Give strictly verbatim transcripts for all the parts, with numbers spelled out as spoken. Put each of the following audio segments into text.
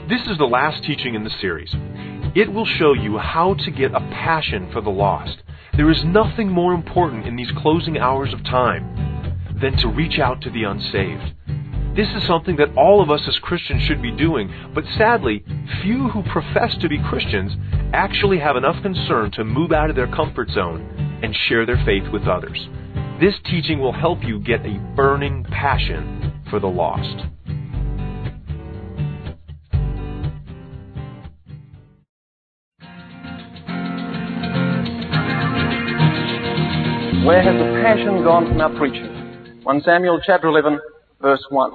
This is the last teaching in the series. It will show you how to get a passion for the lost. There is nothing more important in these closing hours of time than to reach out to the unsaved. This is something that all of us as Christians should be doing, but sadly, few who profess to be Christians actually have enough concern to move out of their comfort zone and share their faith with others. This teaching will help you get a burning passion for the lost. Where has the passion gone from our preaching? First Samuel chapter eleven, verse one.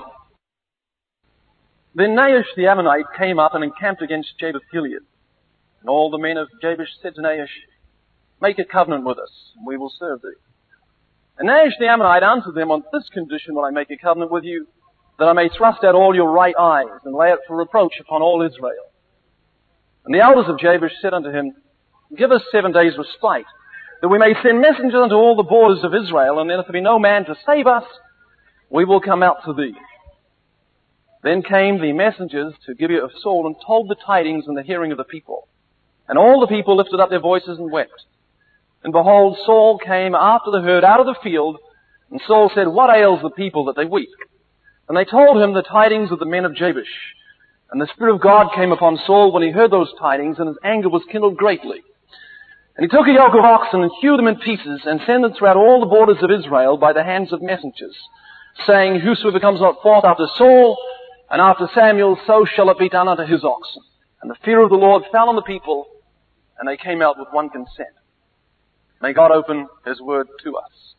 Then Nahash the Ammonite came up and encamped against Jabesh-Gilead. And all the men of Jabesh said to Nahash, "Make a covenant with us, and we will serve thee." And Nahash the Ammonite answered them, "On this condition will I make a covenant with you, that I may thrust out all your right eyes, and lay it for reproach upon all Israel." And the elders of Jabesh said unto him, "Give us seven days' respite, that we may send messengers unto all the borders of Israel, and then if there be no man to save us, we will come out to thee." Then came the messengers to Gibeah of Saul, and told the tidings in the hearing of the people. And all the people lifted up their voices and wept. And behold, Saul came after the herd out of the field, and Saul said, "What ails the people that they weep?" And they told him the tidings of the men of Jabesh. And the Spirit of God came upon Saul when he heard those tidings, and his anger was kindled greatly. And he took a yoke of oxen and hewed them in pieces, and sent them throughout all the borders of Israel by the hands of messengers, saying, "Whosoever comes not forth after Saul and after Samuel, so shall it be done unto his oxen." And the fear of the Lord fell on the people, and they came out with one consent. May God open His Word to us.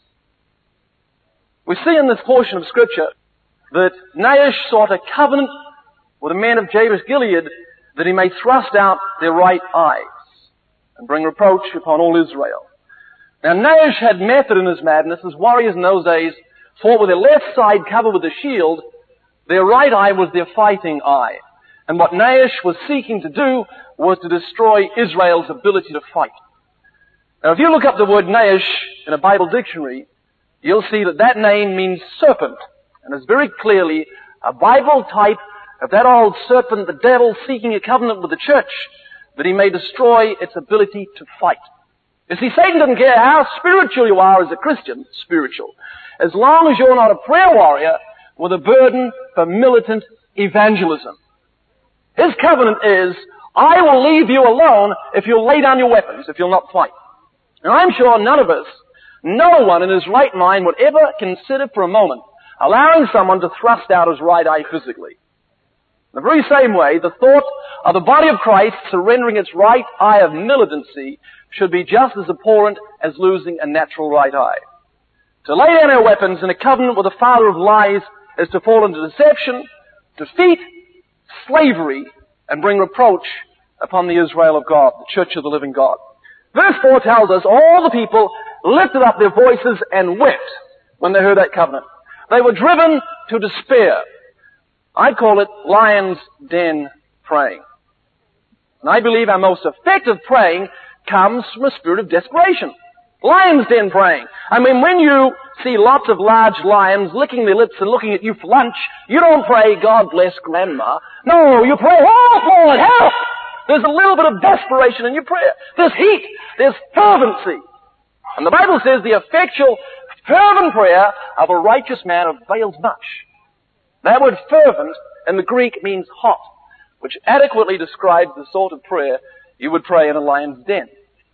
We see in this portion of Scripture that Nahash sought a covenant with the men of Jabesh-Gilead that he may thrust out their right eyes and bring reproach upon all Israel. Now Nahash had method in his madness, as warriors in those days fought with their left side covered with a shield. Their right eye was their fighting eye. And what Nahash was seeking to do was to destroy Israel's ability to fight. Now if you look up the word Nahash in a Bible dictionary, you'll see that that name means serpent. And it's very clearly a Bible type of that old serpent, the devil, seeking a covenant with the church that he may destroy its ability to fight. You see, Satan doesn't care how spiritual you are as a Christian, spiritual, as long as you're not a prayer warrior with a burden for militant evangelism. His covenant is, "I will leave you alone if you'll lay down your weapons, if you'll not fight." Now I'm sure none of us, no one in his right mind would ever consider for a moment allowing someone to thrust out his right eye physically. In the very same way, the thought of the body of Christ surrendering its right eye of militancy should be just as abhorrent as losing a natural right eye. To lay down our weapons in a covenant with the father of lies is to fall into deception, defeat, slavery, and bring reproach upon the Israel of God, the church of the living God. Verse four tells us all the people lifted up their voices and wept when they heard that covenant. They were driven to despair. I call it lion's den praying. And I believe our most effective praying comes from a spirit of desperation. Lion's den praying. I mean, when you see lots of large lions licking their lips and looking at you for lunch, you don't pray, "God bless Grandma." No, you pray, "Help, Lord, help!" There's a little bit of desperation in your prayer. There's heat. There's fervency. And the Bible says the effectual, fervent prayer of a righteous man avails much. That word fervent in the Greek means hot, which adequately describes the sort of prayer you would pray in a lion's den.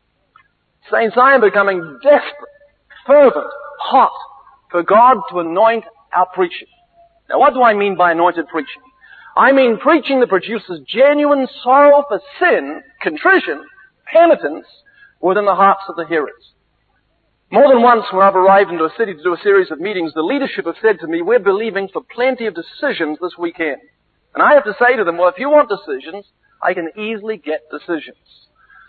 Saints, I am becoming desperate, fervent, hot for God to anoint our preaching. Now what do I mean by anointed preaching? I mean preaching that produces genuine sorrow for sin, contrition, penitence within the hearts of the hearers. More than once when I've arrived into a city to do a series of meetings, the leadership have said to me, "We're believing for plenty of decisions this weekend." And I have to say to them, "Well, if you want decisions, I can easily get decisions.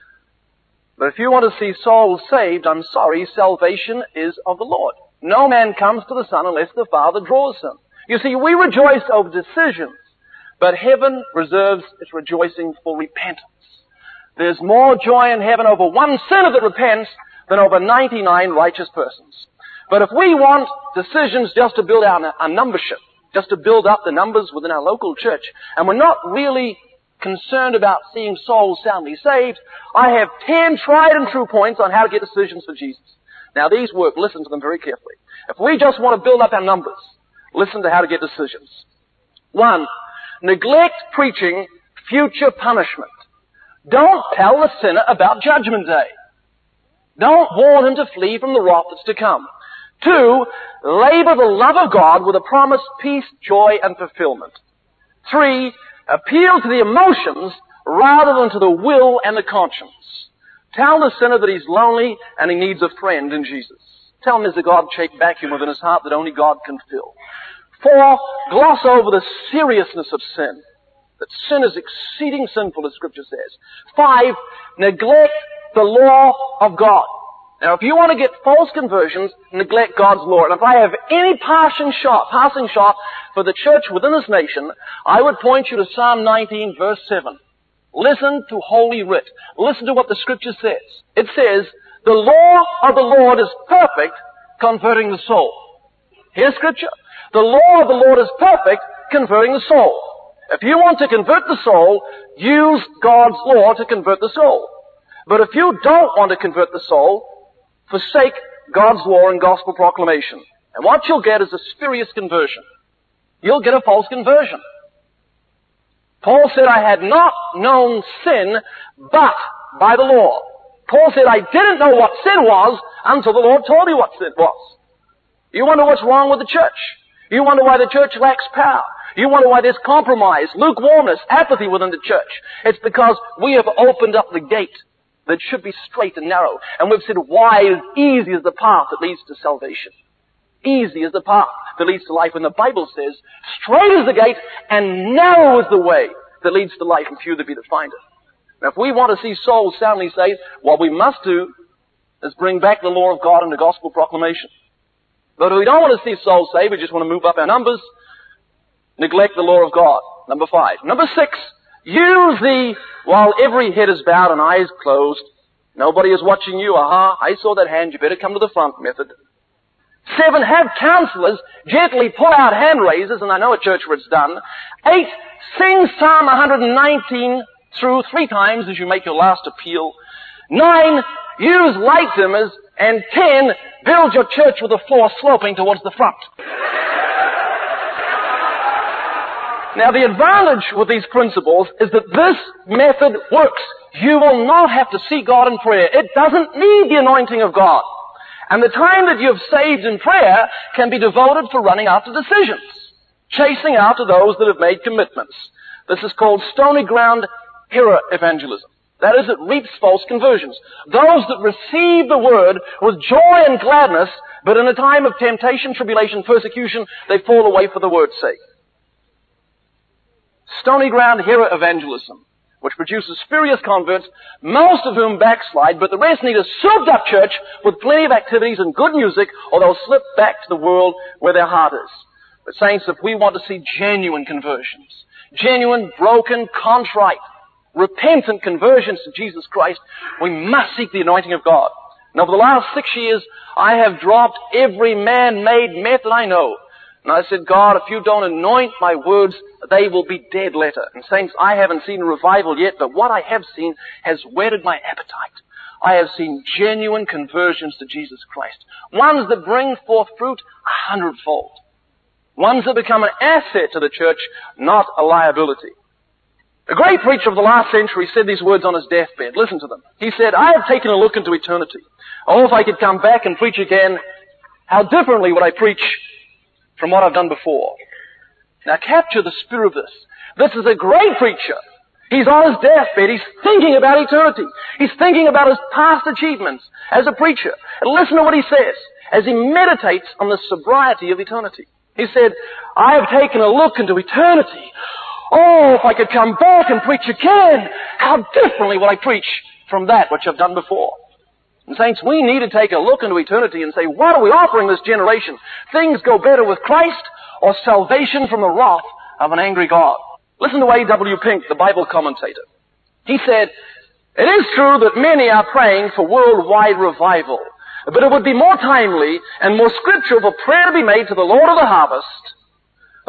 But if you want to see souls saved, I'm sorry, salvation is of the Lord. No man comes to the Son unless the Father draws him." You see, we rejoice over decisions, but heaven reserves its rejoicing for repentance. There's more joy in heaven over one sinner that repents than over ninety-nine righteous persons. But if we want decisions just to build our, our numbership, just to build up the numbers within our local church, and we're not really concerned about seeing souls soundly saved, I have ten tried and true points on how to get decisions for Jesus. Now these work. Listen to them very carefully. If we just want to build up our numbers, listen to how to get decisions. One, neglect preaching future punishment. Don't tell the sinner about Judgment Day. Don't warn him to flee from the wrath that's to come. Two, labor the love of God with a promised peace, joy, and fulfillment. Three, appeal to the emotions rather than to the will and the conscience. Tell the sinner that he's lonely and he needs a friend in Jesus. Tell him there's a God-shaped vacuum within his heart that only God can fill. Four, gloss over the seriousness of sin. That sin is exceeding sinful, as Scripture says. Five, neglect the law of God. Now, if you want to get false conversions, neglect God's law. And if I have any passing shot, passing shot for the church within this nation, I would point you to Psalm nineteen, verse seven. Listen to Holy Writ. Listen to what the Scripture says. It says, the law of the Lord is perfect, converting the soul. Here's Scripture. The law of the Lord is perfect, converting the soul. If you want to convert the soul, use God's law to convert the soul. But if you don't want to convert the soul, forsake God's law and gospel proclamation. And what you'll get is a spurious conversion. You'll get a false conversion. Paul said, I had not known sin, but by the law. Paul said, I didn't know what sin was until the Lord told me what sin was. You wonder what's wrong with the church. You wonder why the church lacks power. You wonder why there's compromise, lukewarmness, apathy within the church. It's because we have opened up the gate that should be straight and narrow. And we've said wide, easy is the path that leads to salvation. Easy is the path that leads to life. And the Bible says, straight is the gate and narrow is the way that leads to life, and few there be that find it. Now, if we want to see souls soundly saved, what we must do is bring back the law of God and the gospel proclamation. But if we don't want to see souls saved, we just want to move up our numbers, neglect the law of God. Number five. Number six, use the, while every head is bowed and eyes closed, nobody is watching you, aha, I saw that hand, you better come to the front method. Seven, have counselors gently pull out hand raisers, and I know a church where it's done. Eight, sing Psalm one nineteen through three times as you make your last appeal. Nine, use light dimmers. And ten, build your church with the floor sloping towards the front. Now, the advantage with these principles is that this method works. You will not have to seek God in prayer. It doesn't need the anointing of God. And the time that you have saved in prayer can be devoted for running after decisions, chasing after those that have made commitments. This is called stony ground hero evangelism. That is, it reaps false conversions. Those that receive the word with joy and gladness, but in a time of temptation, tribulation, persecution, they fall away for the word's sake. Stony ground hero evangelism, which produces spurious converts, most of whom backslide, but the rest need a souped-up church with plenty of activities and good music, or they'll slip back to the world where their heart is. But saints, if we want to see genuine conversions, genuine, broken, contrite, repentant conversions to Jesus Christ, we must seek the anointing of God. And over the last six years, I have dropped every man-made method I know. And I said, God, if you don't anoint my words, they will be dead letter. And saints, I haven't seen a revival yet, but what I have seen has whetted my appetite. I have seen genuine conversions to Jesus Christ. Ones that bring forth fruit a hundredfold. Ones that become an asset to the church, not a liability. A great preacher of the last century said these words on his deathbed. Listen to them. He said, I have taken a look into eternity. Oh, if I could come back and preach again, how differently would I preach from what I've done before? Now capture the spirit of this. This is a great preacher. He's on his deathbed. He's thinking about eternity. He's thinking about his past achievements as a preacher. And listen to what he says as he meditates on the sobriety of eternity. He said, I have taken a look into eternity. Oh, if I could come back and preach again, how differently would I preach from that which I've done before? And saints, we need to take a look into eternity and say, what are we offering this generation? Things go better with Christ or salvation from the wrath of an angry God? Listen to A W Pink, the Bible commentator. He said, it is true that many are praying for worldwide revival, but it would be more timely and more scriptural for prayer to be made to the Lord of the harvest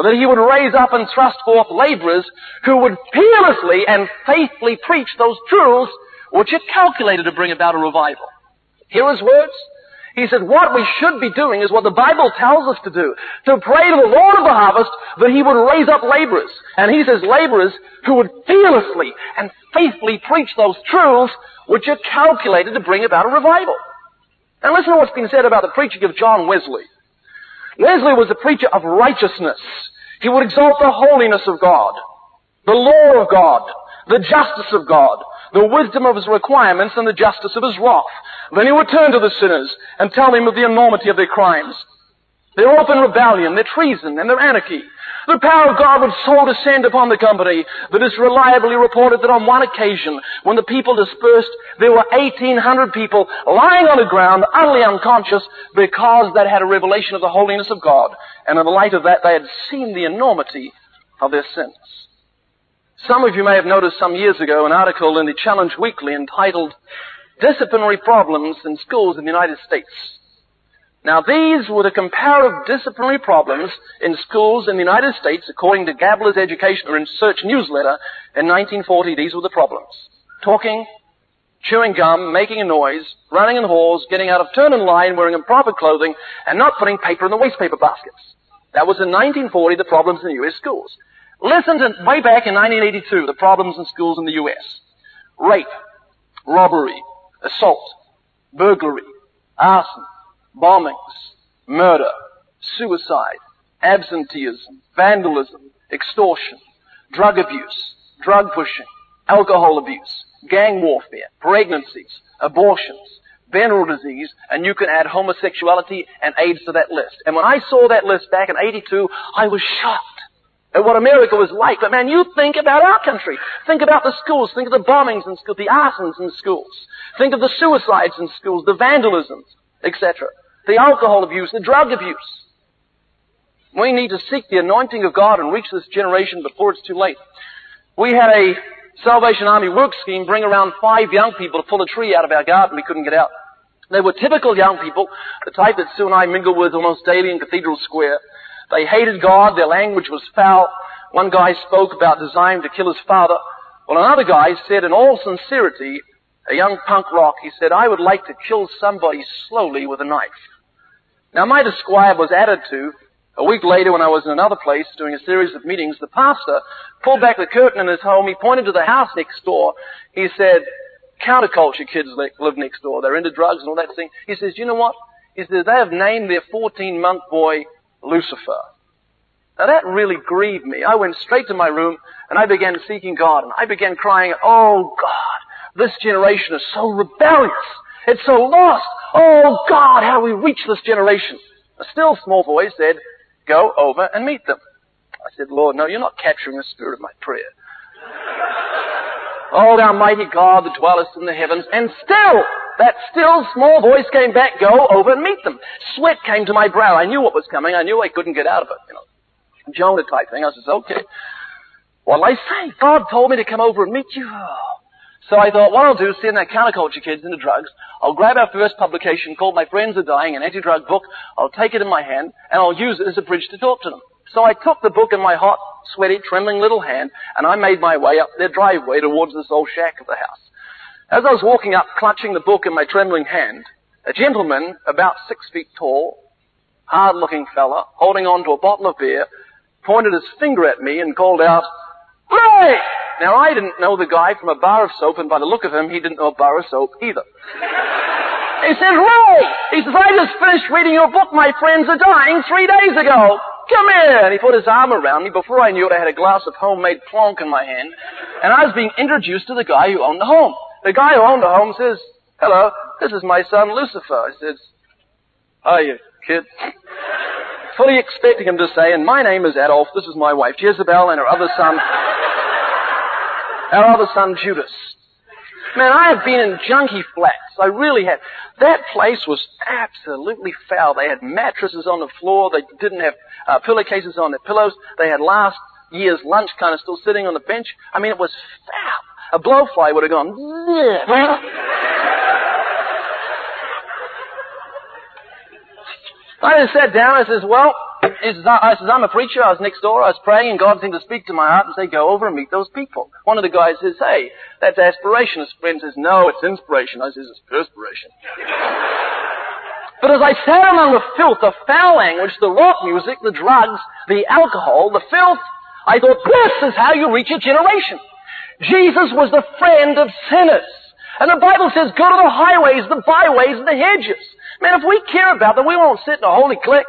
that He would raise up and thrust forth laborers who would fearlessly and faithfully preach those truths which are calculated to bring about a revival. Hear His words? He said, what we should be doing is what the Bible tells us to do, to pray to the Lord of the harvest that He would raise up laborers. And He says laborers who would fearlessly and faithfully preach those truths which are calculated to bring about a revival. Now listen to what's been said about the preaching of John Wesley. Wesley was a preacher of righteousness. He would exalt the holiness of God, the law of God, the justice of God, the wisdom of His requirements and the justice of His wrath. Then He would turn to the sinners and tell them of the enormity of their crimes, their open rebellion, their treason, and their anarchy. The power of God would so descend upon the company that it's reliably reported that on one occasion, when the people dispersed, there were eighteen hundred people lying on the ground, utterly unconscious, because they had a revelation of the holiness of God. And in the light of that, they had seen the enormity of their sins. Some of you may have noticed some years ago an article in the Challenge Weekly entitled Disciplinary Problems in Schools in the United States. Now these were the comparative disciplinary problems in schools in the United States according to Gabler's Education or Research newsletter in nineteen forty. These were the problems. Talking, chewing gum, making a noise, running in halls, getting out of turn in line, wearing improper clothing, and not putting paper in the waste paper baskets. That was in nineteen forty, the problems in U S schools. Listen to way back in nineteen eighty-two, the problems in schools in the U S. Rape, robbery, assault, burglary, arson, bombings, murder, suicide, absenteeism, vandalism, extortion, drug abuse, drug pushing, alcohol abuse, gang warfare, pregnancies, abortions, venereal disease, and you can add homosexuality and AIDS to that list. And when I saw that list back in eighty-two, I was shocked at what America was like. But man, you think about our country. Think about the schools. Think of the bombings in schools, the arsons in schools. Think of the suicides in schools, the vandalisms, et cetera. The alcohol abuse, the drug abuse. We need to seek the anointing of God and reach this generation before it's too late. We had a Salvation Army work scheme bring around five young people to pull a tree out of our garden. We couldn't get out. They were typical young people, the type that Sue and I mingle with almost daily in Cathedral Square. They hated God. Their language was foul. One guy spoke about desiring to kill his father. Well, another guy said in all sincerity, a young punk rock, he said, I would like to kill somebody slowly with a knife. Now, my describe was added to. A week later, when I was in another place doing a series of meetings, the pastor pulled back the curtain in his home. He pointed to the house next door. He said, counterculture kids live next door. They're into drugs and all that thing. He says, you know what? He says, they have named their fourteen-month boy Lucifer. Now, that really grieved me. I went straight to my room, and I began seeking God, and I began crying, oh, God, this generation is so rebellious. It's so lost. Oh, God, how do we reach this generation? A still small voice said, go over and meet them. I said, Lord, no, you're not capturing the spirit of my prayer. Oh, thou mighty God that dwellest in the heavens. And still, that still small voice came back, go over and meet them. Sweat came to my brow. I knew what was coming. I knew I couldn't get out of it. You know, Jonah type thing. I said, okay. What'll I say? God told me to come over and meet you. Oh. So I thought, what I'll do is send that counterculture kids into drugs. I'll grab our first publication called My Friends Are Dying, an anti-drug book. I'll take it in my hand, and I'll use it as a bridge to talk to them. So I took the book in my hot, sweaty, trembling little hand, and I made my way up their driveway towards this old shack of the house. As I was walking up, clutching the book in my trembling hand, a gentleman, about six feet tall, hard-looking fella, holding on to a bottle of beer, pointed his finger at me and called out, Ray! Now, I didn't know the guy from a bar of soap, and by the look of him, he didn't know a bar of soap either. He said, Ray! He says, I just finished reading your book, My Friends Are Dying, three days ago. Come here! And he put his arm around me. Before I knew it, I had a glass of homemade plonk in my hand, and I was being introduced to the guy who owned the home. The guy who owned the home says, hello, this is my son, Lucifer. I says, hiya, kid. Fully expecting him to say, and my name is Adolf, this is my wife, Jezebel, and her other son, our other son, Judas. Man, I have been in junkie flats. I really have. That place was absolutely foul. They had mattresses on the floor. They didn't have uh, pillowcases on their pillows. They had last year's lunch kind of still sitting on the bench. I mean, it was foul. A blowfly would have gone, I just sat down and says, well, he says, I, I says, I'm a preacher. I was next door. I was praying, and God seemed to speak to my heart and say, go over and meet those people. One of the guys says, hey, that's aspiration. His friend says, no, it's inspiration. I says, it's perspiration. But as I sat among the filth, the foul language, the rock music, the drugs, the alcohol, the filth, I thought, this is how you reach a generation. Jesus was the friend of sinners. And the Bible says, go to the highways, the byways, and the hedges. Man, if we care about them, we won't sit in a holy clique.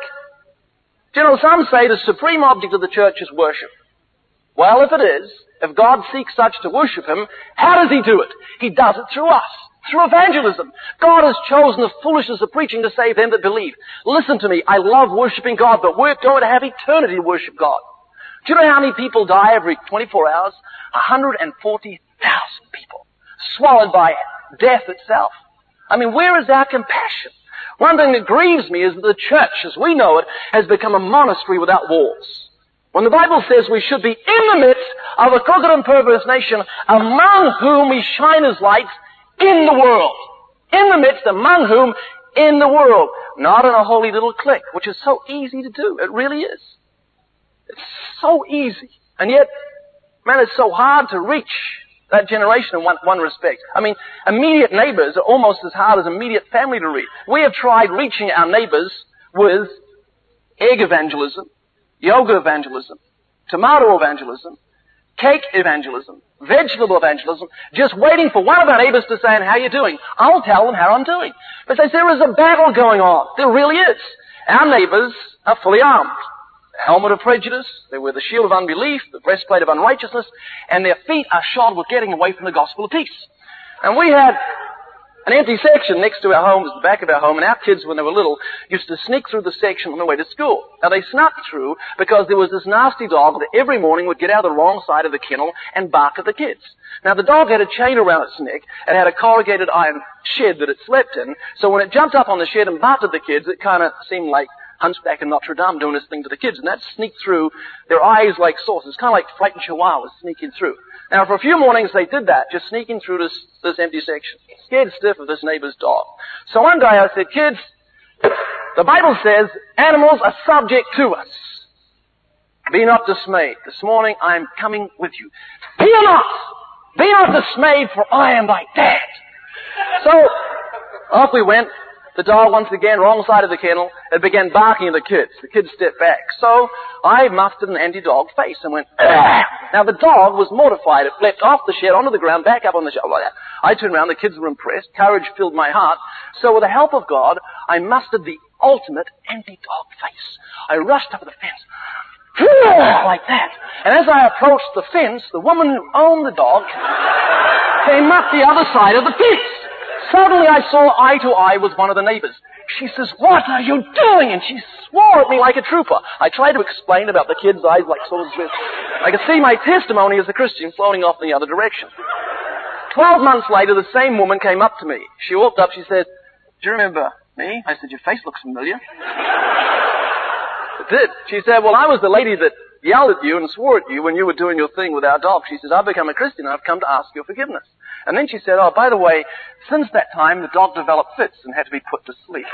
Do you know, some say the supreme object of the church is worship. Well, if it is, if God seeks such to worship Him, how does He do it? He does it through us, through evangelism. God has chosen the foolishness of preaching to save them that believe. Listen to me, I love worshiping God, but we're going to have eternity to worship God. Do you know how many people die every twenty-four hours? one hundred forty thousand people. Swallowed by death itself. I mean, where is our compassion? One thing that grieves me is that the church, as we know it, has become a monastery without walls. When the Bible says we should be in the midst of a crooked and perverse nation, among whom we shine as lights in the world. In the midst, among whom, in the world. Not in a holy little clique, which is so easy to do. It really is. It's so easy. And yet, man, it's so hard to reach that generation in one, one respect. I mean, immediate neighbors are almost as hard as immediate family to reach. We have tried reaching our neighbors with egg evangelism, yoga evangelism, tomato evangelism, cake evangelism, vegetable evangelism, just waiting for one of our neighbors to say, and how you doing? I'll tell them how I'm doing. But they say, there is a battle going on. There really is. Our neighbors are fully armed. The helmet of prejudice, they wear the shield of unbelief, the breastplate of unrighteousness, and their feet are shod with getting away from the gospel of peace. And we had an empty section next to our home, at the back of our home, and our kids, when they were little, used to sneak through the section on their way to school. Now, they snuck through because there was this nasty dog that every morning would get out the wrong side of the kennel and bark at the kids. Now, the dog had a chain around its neck and had a corrugated iron shed that it slept in, so when it jumped up on the shed and barked at the kids, it kind of seemed like Hunchback in Notre Dame doing his thing to the kids, and that sneaked through their eyes like saucers, kind of like frightened chihuahuas sneaking through. Now, for a few mornings they did that, just sneaking through this, this empty section, scared stiff of this neighbor's dog. So one day I said, kids, the Bible says animals are subject to us. Be not dismayed. This morning I am coming with you. Fear not! Be not dismayed, for I am thy dad. So, off we went. The dog, once again, wrong side of the kennel, it began barking at the kids. The kids stepped back. So I mustered an anti-dog face and went, ah! Now the dog was mortified. It leapt off the shed, onto the ground, back up on the shed, like that. I turned around, the kids were impressed. Courage filled my heart. So with the help of God, I mustered the ultimate anti-dog face. I rushed up to the fence, like that. And as I approached the fence, the woman who owned the dog came up the other side of the fence. Suddenly I saw eye to eye with one of the neighbors. She says, what are you doing? And she swore at me like a trooper. I tried to explain about the kid's eyes like sort of this. I could see my testimony as a Christian floating off in the other direction. Twelve months later, the same woman came up to me. She walked up, she said, do you remember me? I said, your face looks familiar. It did. She said, well, I was the lady that yelled at you and swore at you when you were doing your thing with our dog. She says, I've become a Christian and I've come to ask your forgiveness. And then she said, oh, by the way, since that time, the dog developed fits and had to be put to sleep.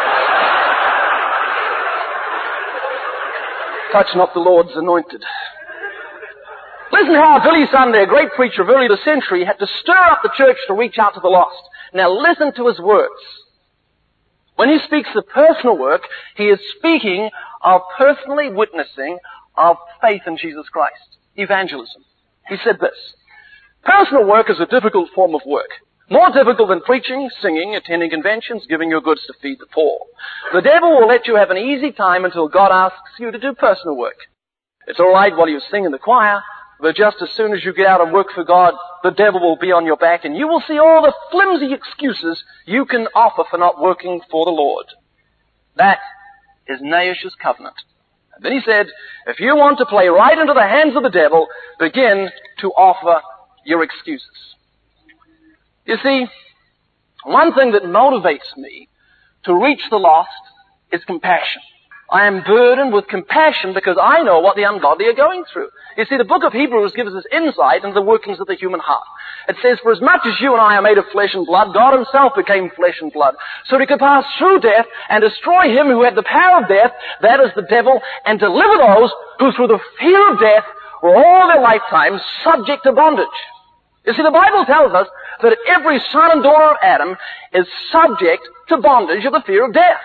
Touch not the Lord's anointed. Listen how Billy Sunday, a great preacher of early the century, had to stir up the church to reach out to the lost. Now listen to his words. When he speaks of personal work, he is speaking of personally witnessing of faith in Jesus Christ. Evangelism. He said this, personal work is a difficult form of work. More difficult than preaching, singing, attending conventions, giving your goods to feed the poor. The devil will let you have an easy time until God asks you to do personal work. It's all right while you sing in the choir, but just as soon as you get out and work for God, the devil will be on your back and you will see all the flimsy excuses you can offer for not working for the Lord. That is Naish's covenant. And then he said, if you want to play right into the hands of the devil, begin to offer your excuses. You see, one thing that motivates me to reach the lost is compassion. I am burdened with compassion because I know what the ungodly are going through. You see, the book of Hebrews gives us insight into the workings of the human heart. It says, for as much as you and I are made of flesh and blood, God himself became flesh and blood, so that he could pass through death and destroy him who had the power of death, that is the devil, and deliver those who through the fear of death were all their lifetime subject to bondage. You see, the Bible tells us that every son and daughter of Adam is subject to bondage of the fear of death.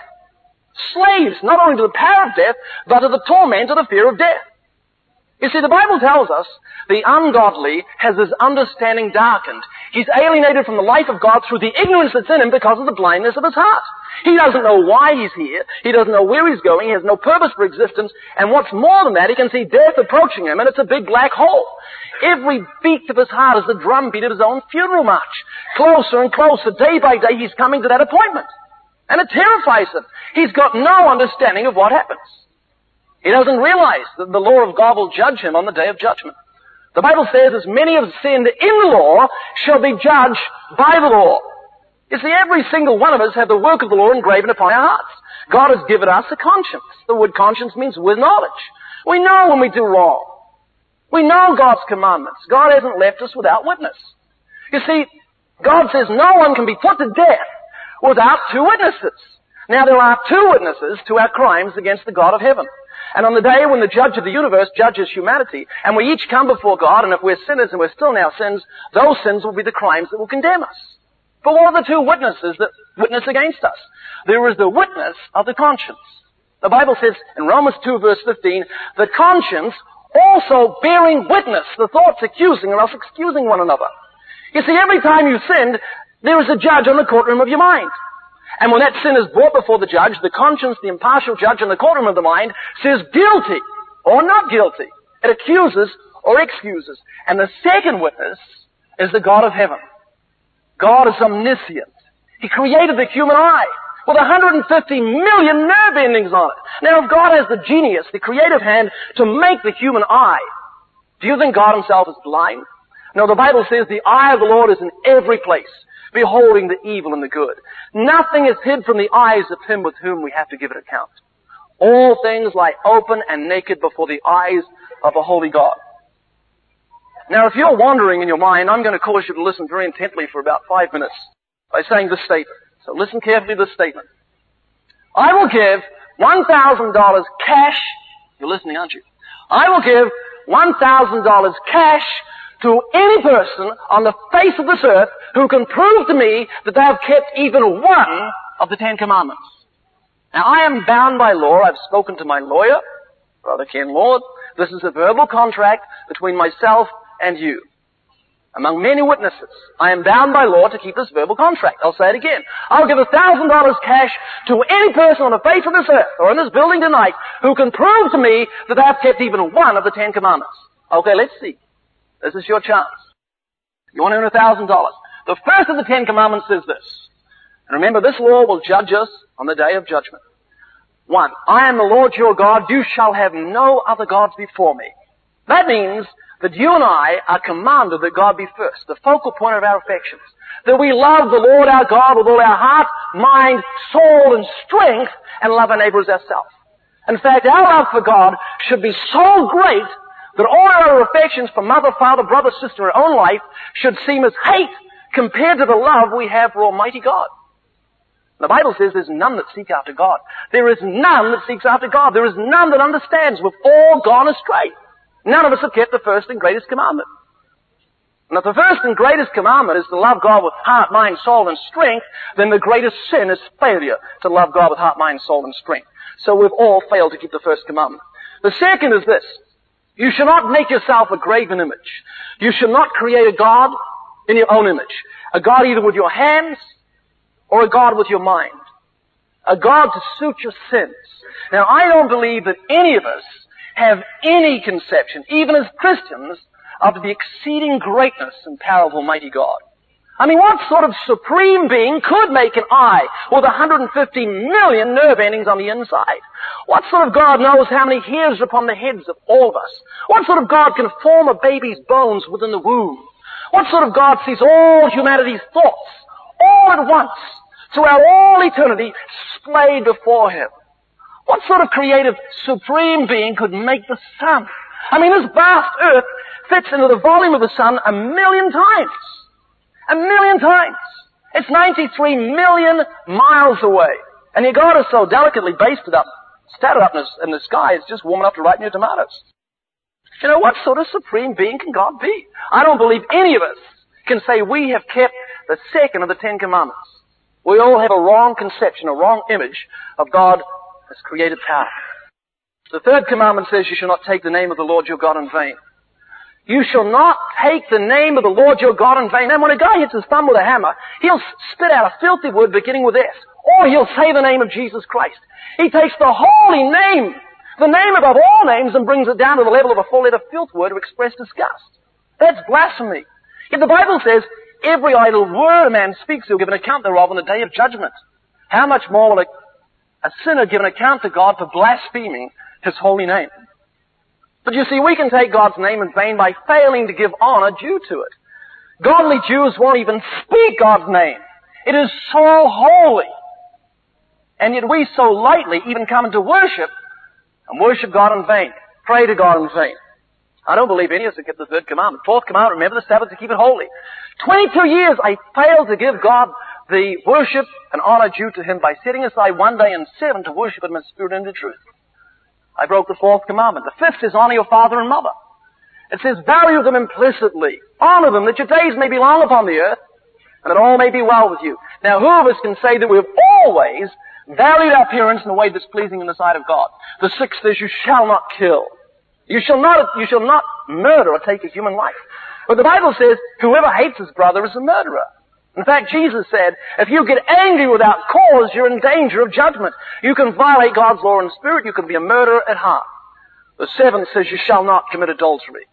Slaves, not only to the power of death, but to the torment of the fear of death. You see, the Bible tells us the ungodly has his understanding darkened. He's alienated from the life of God through the ignorance that's in him because of the blindness of his heart. He doesn't know why he's here. He doesn't know where he's going. He has no purpose for existence. And what's more than that, he can see death approaching him, and it's a big black hole. Every beat of his heart is the drumbeat of his own funeral march. Closer and closer, day by day, he's coming to that appointment. And it terrifies him. He's got no understanding of what happens. He doesn't realize that the law of God will judge him on the day of judgment. The Bible says, as many have sinned in the law shall be judged by the law. You see, every single one of us have the work of the law engraven upon our hearts. God has given us a conscience. The word conscience means with knowledge. We know when we do wrong. We know God's commandments. God hasn't left us without witness. You see, God says no one can be put to death without two witnesses. Now, there are two witnesses to our crimes against the God of heaven. And on the day when the judge of the universe judges humanity, and we each come before God, and if we're sinners and we're still in our sins, those sins will be the crimes that will condemn us. But what are the two witnesses that witness against us? There is the witness of the conscience. The Bible says in Romans two verse fifteen, the conscience also bearing witness, the thoughts accusing or else excusing one another. You see, every time you sinned, there is a judge on the courtroom of your mind. And when that sin is brought before the judge, the conscience, the impartial judge in the courtroom of the mind, says guilty or not guilty. It accuses or excuses. And the second witness is the God of heaven. God is omniscient. He created the human eye with one hundred fifty million nerve endings on it. Now, if God has the genius, the creative hand to make the human eye, do you think God himself is blind? No, the Bible says the eye of the Lord is in every place, beholding the evil and the good. Nothing is hid from the eyes of him with whom we have to give an account. All things lie open and naked before the eyes of a holy God. Now, if you're wandering in your mind, I'm going to cause you to listen very intently for about five minutes by saying this statement. So listen carefully to this statement. I will give one thousand dollars cash. You're listening, aren't you? I will give one thousand dollars cash to any person on the face of this earth who can prove to me that they have kept even one of the Ten Commandments. Now, I am bound by law. I've spoken to my lawyer, Brother Ken Lord. This is a verbal contract between myself and you. Among many witnesses, I am bound by law to keep this verbal contract. I'll say it again. I'll give a thousand dollars cash to any person on the face of this earth or in this building tonight who can prove to me that they have kept even one of the Ten Commandments. Okay, let's see. This is your chance. You want to earn a thousand dollars. The first of the Ten Commandments is this. And remember, this law will judge us on the day of judgment. One, I am the Lord your God. You shall have no other gods before me. That means that you and I are commanded that God be first, the focal point of our affections. That we love the Lord our God with all our heart, mind, soul, and strength, and love our neighbor as ourselves. In fact, our love for God should be so great that all our affections for mother, father, brother, sister, in our own life should seem as hate compared to the love we have for Almighty God. The Bible says there's none that seek after God. There is none that seeks after God. There is none that understands. We've all gone astray. None of us have kept the first and greatest commandment. And if the first and greatest commandment is to love God with heart, mind, soul, and strength, then the greatest sin is failure to love God with heart, mind, soul, and strength. So we've all failed to keep the first commandment. The second is this. You shall not make yourself a graven image. You shall not create a God in your own image. A God either with your hands or a God with your mind. A God to suit your sins. Now, I don't believe that any of us have any conception, even as Christians, of the exceeding greatness and power of Almighty God. I mean, what sort of supreme being could make an eye with one hundred fifty million nerve endings on the inside? What sort of God knows how many hairs are upon the heads of all of us? What sort of God can form a baby's bones within the womb? What sort of God sees all humanity's thoughts, all at once, throughout all eternity, displayed before Him? What sort of creative supreme being could make the sun? I mean, this vast earth fits into the volume of the sun a million times. A million times. It's ninety-three million miles away. And your God is so delicately basted up, scattered up in the, in the sky, it's just warm enough to ripen your tomatoes. You know, what sort of supreme being can God be? I don't believe any of us can say we have kept the second of the Ten Commandments. We all have a wrong conception, a wrong image of God as created power. The third commandment says you shall not take the name of the Lord your God in vain. You shall not take the name of the Lord your God in vain. And when a guy hits his thumb with a hammer, he'll spit out a filthy word beginning with S. Or he'll say the name of Jesus Christ. He takes the holy name, the name above all names, and brings it down to the level of a four-letter filth word to express disgust. That's blasphemy. Yet the Bible says, every idle word a man speaks, he'll give an account thereof on the day of judgment. How much more will a, a sinner give an account to God for blaspheming His holy name? But you see, we can take God's name in vain by failing to give honor due to it. Godly Jews won't even speak God's name. It is so holy. And yet we so lightly even come into worship and worship God in vain. Pray to God in vain. I don't believe any of us have kept the third commandment. Fourth commandment, remember the Sabbath to keep it holy. Twenty-two years I failed to give God the worship and honor due to Him by setting aside one day in seven to worship Him in spirit and in truth. I broke the fourth commandment. The fifth is honor your father and mother. It says value them implicitly. Honor them that your days may be long upon the earth and that all may be well with you. Now who of us can say that we've always valued our parents in a way that's pleasing in the sight of God? The sixth is you shall not kill. You shall not, you shall not murder or take a human life. But the Bible says whoever hates his brother is a murderer. In fact, Jesus said, if you get angry without cause, you're in danger of judgment. You can violate God's law in spirit. You can be a murderer at heart. The seventh says you shall not commit adultery.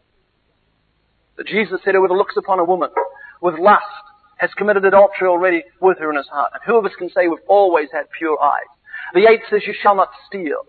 But Jesus said whoever looks upon a woman with lust has committed adultery already with her in his heart. And who of us can say we've always had pure eyes? The eighth says you shall not steal.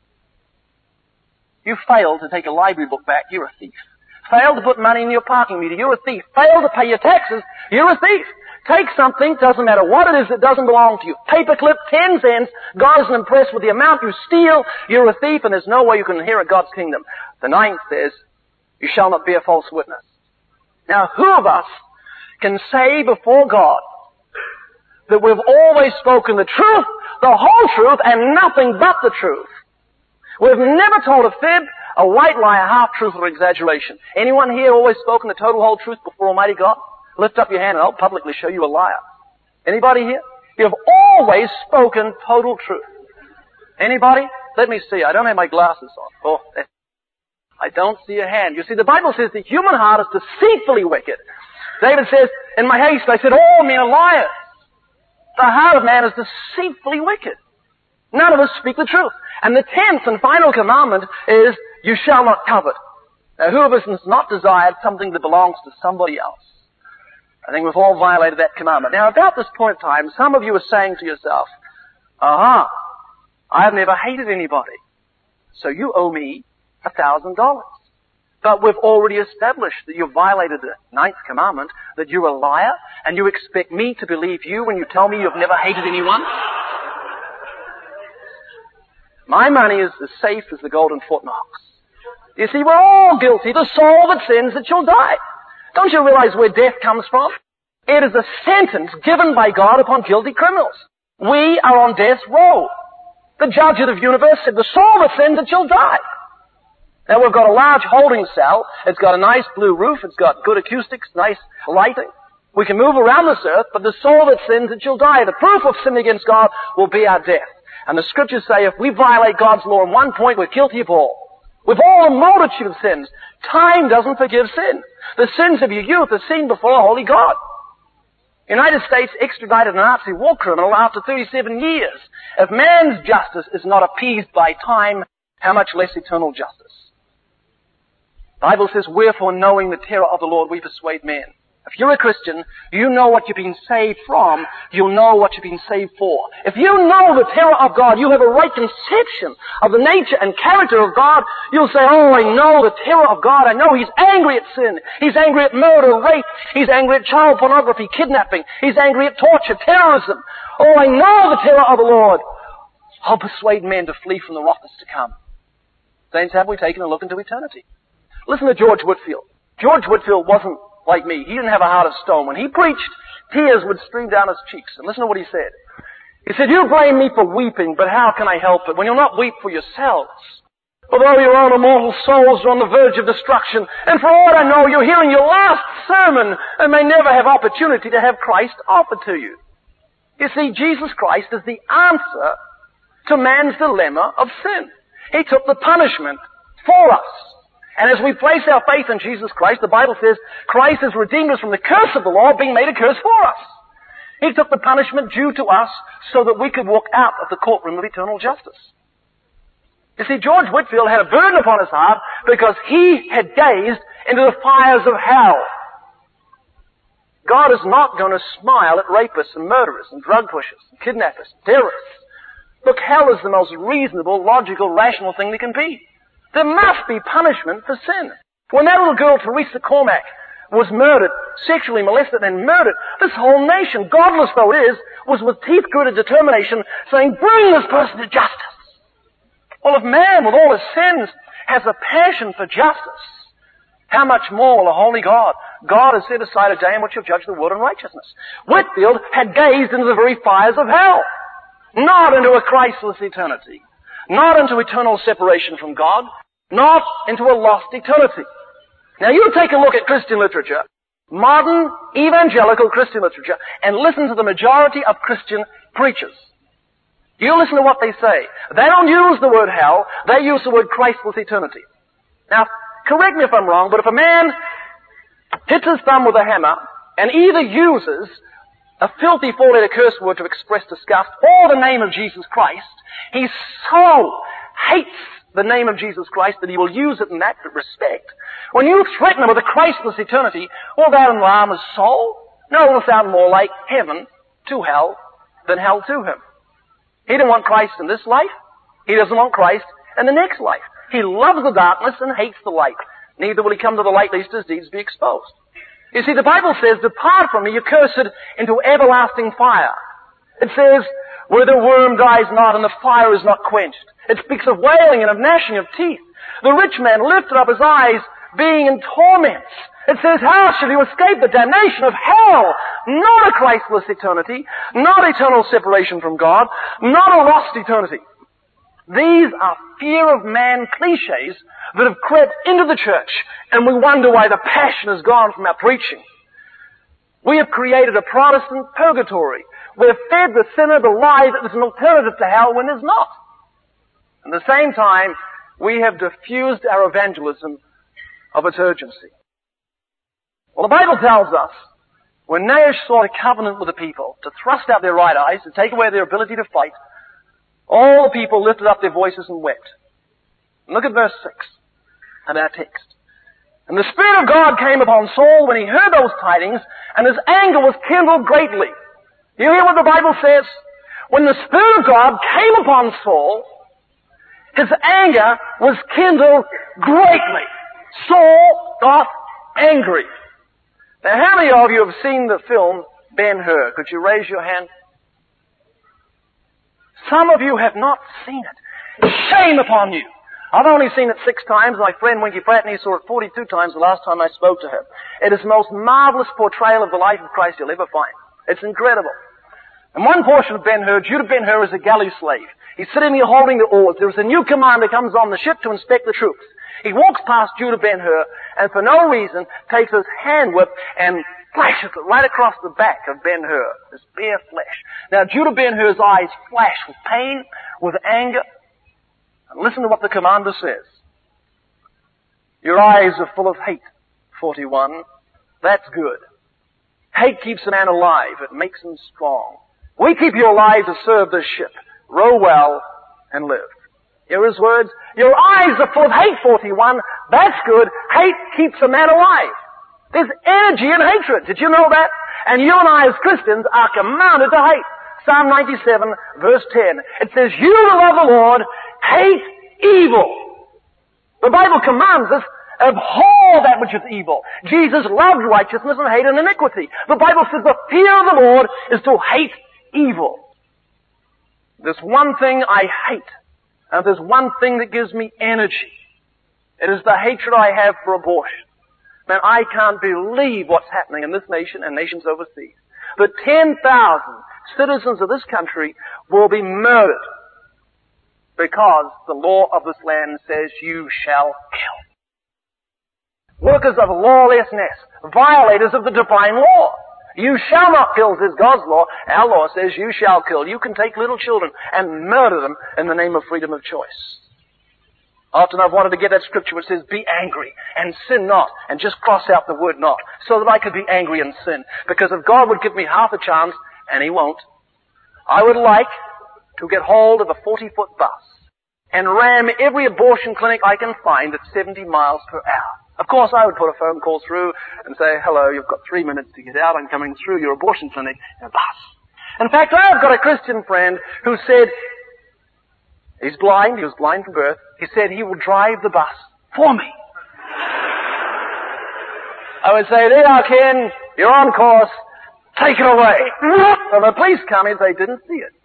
You fail to take a library book back, you're a thief. Fail to put money in your parking meter, you're a thief. Fail to pay your taxes, you're a thief. Take something, doesn't matter what it is, that doesn't belong to you. Paperclip, ten cents, God isn't impressed with the amount you steal, you're a thief, and there's no way you can inherit God's kingdom. The ninth says, you shall not bear false witness. Now, who of us can say before God that we've always spoken the truth, the whole truth, and nothing but the truth? We've never told a fib, a white lie, a half-truth, or exaggeration. Anyone here always spoken the total whole truth before Almighty God? Lift up your hand and I'll publicly show you a liar. Anybody here? You've always spoken total truth. Anybody? Let me see. I don't have my glasses on. Oh, that's... I don't see a hand. You see, the Bible says the human heart is deceitfully wicked. David says, in my haste I said, all men are liars. The heart of man is deceitfully wicked. None of us speak the truth. And the tenth and final commandment is, you shall not covet. Now, who of us has not desired something that belongs to somebody else? I think we've all violated that commandment. Now, about this point in time, some of you are saying to yourself, aha, I've never hated anybody, so you owe me a thousand dollars. But we've already established that you've violated the ninth commandment, that you're a liar, and you expect me to believe you when you tell me you've never hated anyone? My money is as safe as the golden foot ox. You see, we're all guilty. The soul that sins, it shall die. Don't you realize where death comes from? It is a sentence given by God upon guilty criminals. We are on death's row. The judge of the universe said, the soul that sins, it shall die. Now we've got a large holding cell. It's got a nice blue roof. It's got good acoustics, nice lighting. We can move around this earth, but the soul that sins, it shall die. The proof of sin against God will be our death. And the scriptures say if we violate God's law in one point, we're guilty of all. We've all a multitude of sins. Time doesn't forgive sin. The sins of your youth are seen before a holy God. The United States extradited a Nazi war criminal after thirty-seven years. If man's justice is not appeased by time, how much less eternal justice? The Bible says, wherefore knowing the terror of the Lord we persuade men. If you're a Christian, you know what you've been saved from, you'll know what you've been saved for. If you know the terror of God, you have a right conception of the nature and character of God, you'll say, oh, I know the terror of God. I know He's angry at sin. He's angry at murder, rape. He's angry at child pornography, kidnapping. He's angry at torture, terrorism. Oh, I know the terror of the Lord. I'll persuade men to flee from the wrath that's to come. Saints, have we taken a look into eternity? Listen to George Whitefield. George Whitefield wasn't like me. He didn't have a heart of stone. When he preached, tears would stream down his cheeks. And listen to what he said. He said, you blame me for weeping, but how can I help it when you'll not weep for yourselves? Although your own immortal souls are on the verge of destruction, and for all I know, you're hearing your last sermon and may never have opportunity to have Christ offered to you. You see, Jesus Christ is the answer to man's dilemma of sin. He took the punishment for us. And as we place our faith in Jesus Christ, the Bible says Christ has redeemed us from the curse of the law, being made a curse for us. He took the punishment due to us so that we could walk out of the courtroom of eternal justice. You see, George Whitefield had a burden upon his heart because he had gazed into the fires of hell. God is not going to smile at rapists and murderers and drug pushers and kidnappers and terrorists. Look, hell is the most reasonable, logical, rational thing there can be. There must be punishment for sin. When that little girl, Teresa Cormack, was murdered, sexually molested and murdered, this whole nation, godless though it is, was with teeth-gritted determination saying, bring this person to justice. Well, if man, with all his sins, has a passion for justice, how much more will a holy God? God has set aside a day in which he'll judge the world in righteousness. Whitefield had gazed into the very fires of hell, not into a Christless eternity, not into eternal separation from God, not into a lost eternity. Now you take a look at Christian literature, modern evangelical Christian literature, and listen to the majority of Christian preachers. You listen to what they say. They don't use the word hell, they use the word Christless eternity. Now, correct me if I'm wrong, but if a man hits his thumb with a hammer and either uses a filthy four-letter curse word to express disgust or the name of Jesus Christ, he so hates the name of Jesus Christ that he will use it in that respect. When you threaten him with a Christless eternity, will that alarm his soul? No, it will sound more like heaven to hell than hell to him. He didn't want Christ in this life. He doesn't want Christ in the next life. He loves the darkness and hates the light. Neither will he come to the light lest his deeds be exposed. You see, the Bible says, depart from me, you cursed, into everlasting fire. It says, where the worm dies not and the fire is not quenched. It speaks of wailing and of gnashing of teeth. The rich man lifted up his eyes, being in torments. It says, how shall you escape the damnation of hell? Not a Christless eternity, not eternal separation from God, not a lost eternity. These are fear of man cliches that have crept into the church, and we wonder why the passion has gone from our preaching. We have created a Protestant purgatory. We have fed the sinner the lie that there's an alternative to hell when there's not. At the same time, we have diffused our evangelism of its urgency. Well, the Bible tells us, when Nahash sought a covenant with the people to thrust out their right eyes, to take away their ability to fight, all the people lifted up their voices and wept. And look at verse six of our text. And the Spirit of God came upon Saul when he heard those tidings, and his anger was kindled greatly. You hear what the Bible says? When the Spirit of God came upon Saul, his anger was kindled greatly. Saul got angry. Now, how many of you have seen the film Ben-Hur? Could you raise your hand? Some of you have not seen it. Shame upon you. I've only seen it six times. My friend Winky Pratney saw it forty-two times the last time I spoke to him. It is the most marvelous portrayal of the life of Christ you'll ever find. It's incredible. In one portion of Ben-Hur, Judah Ben-Hur is a galley slave. He's sitting there holding the oars. There's a new commander comes on the ship to inspect the troops. He walks past Judah Ben-Hur and for no reason takes his hand whip and flashes it right across the back of Ben-Hur, his bare flesh. Now Judah Ben-Hur's eyes flash with pain, with anger. And listen to what the commander says. Your eyes are full of hate, forty-one. That's good. Hate keeps a man alive. It makes him strong. We keep you alive to serve this ship. Row well and live. Hear his words. Your eyes are full of hate, forty-one. That's good. Hate keeps a man alive. There's energy in hatred. Did you know that? And you and I as Christians are commanded to hate. Psalm ninety-seven, verse ten. It says, you who love the Lord, hate evil. The Bible commands us, abhor that which is evil. Jesus loved righteousness and hated iniquity. The Bible says the fear of the Lord is to hate evil. There's one thing I hate, and there's one thing that gives me energy. It is the hatred I have for abortion. Man, I can't believe what's happening in this nation and nations overseas. That ten thousand citizens of this country will be murdered because the law of this land says you shall kill. Workers of lawlessness, violators of the divine law. You shall not kill, says God's law. Our law says you shall kill. You can take little children and murder them in the name of freedom of choice. Often I've wanted to get that scripture which says, be angry and sin not, and just cross out the word not, so that I could be angry and sin. Because if God would give me half a chance, and He won't, I would like to get hold of a forty-foot bus and ram every abortion clinic I can find at seventy miles per hour. Of course, I would put a phone call through and say, hello, you've got three minutes to get out. I'm coming through your abortion clinic in a bus. In fact, I've got a Christian friend who said, he's blind, he was blind from birth, he said he will drive the bus for me. I would say, there you are, Ken, you're on course, take it away. When the police come in, they didn't see it.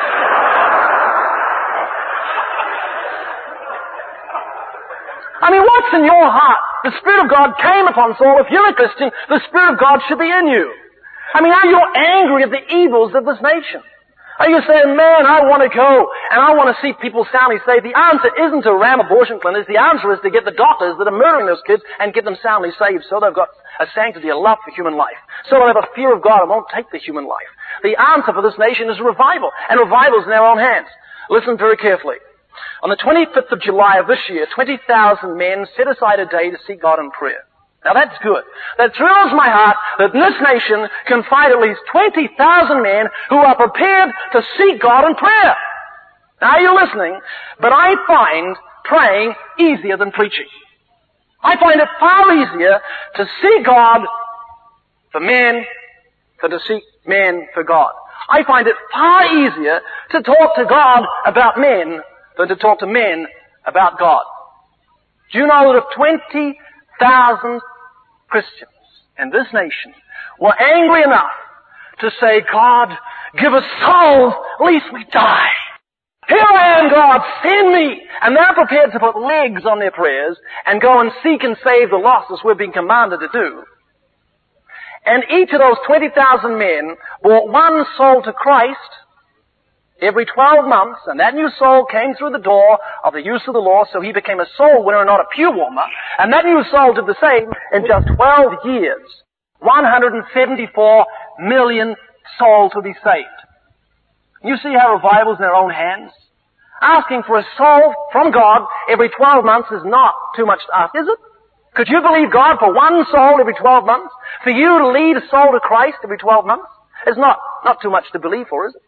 I mean, what's in your heart? The Spirit of God came upon Saul. If you're a Christian, the Spirit of God should be in you. I mean, are you angry at the evils of this nation? Are you saying, man, I want to go and I want to see people soundly saved? The answer isn't to ram abortion clinics. The answer is to get the doctors that are murdering those kids and get them soundly saved so they've got a sanctity, a love for human life. So they'll have a fear of God and won't take the human life. The answer for this nation is revival. And revival is in our own hands. Listen very carefully. On the twenty-fifth of July of this year, twenty thousand men set aside a day to seek God in prayer. Now that's good. That thrills my heart that this nation can find at least twenty thousand men who are prepared to seek God in prayer. Now you're listening, but I find praying easier than preaching. I find it far easier to seek God for men than to seek men for God. I find it far easier to talk to God about men than to talk to men about God. Do you know that if twenty thousand Christians in this nation were angry enough to say, God, give us souls, at least we die. Here I am, God, send me. And they're prepared to put legs on their prayers and go and seek and save the lost as we're being commanded to do. And each of those twenty thousand men brought one soul to Christ every twelve months, and that new soul came through the door of the use of the law, so he became a soul winner and not a pew warmer. And that new soul did the same in just twelve years. one hundred seventy-four million souls will be saved. You see how revival's in our own hands? Asking for a soul from God every twelve months is not too much to ask, is it? Could you believe God for one soul every twelve months? For you to lead a soul to Christ every twelve months? It's not, not too much to believe for, is it?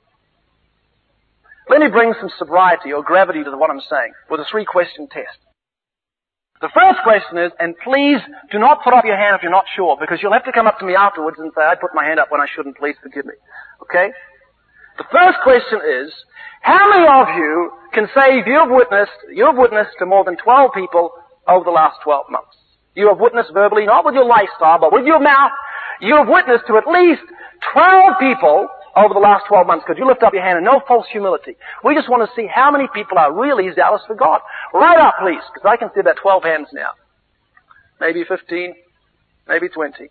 Let me bring some sobriety or gravity to what I'm saying with a three-question test. The first question is, and please do not put up your hand if you're not sure, because you'll have to come up to me afterwards and say, I put my hand up when I shouldn't, please forgive me. Okay? The first question is, how many of you can say you have witnessed, you have witnessed to more than twelve people over the last twelve months? You have witnessed verbally, not with your lifestyle, but with your mouth. You have witnessed to at least twelve people over the last twelve months. Could you lift up your hand? And no false humility. We just want to see how many people are really zealous for God. Right up, please, because I can see about twelve hands now. Maybe fifteen, maybe twenty.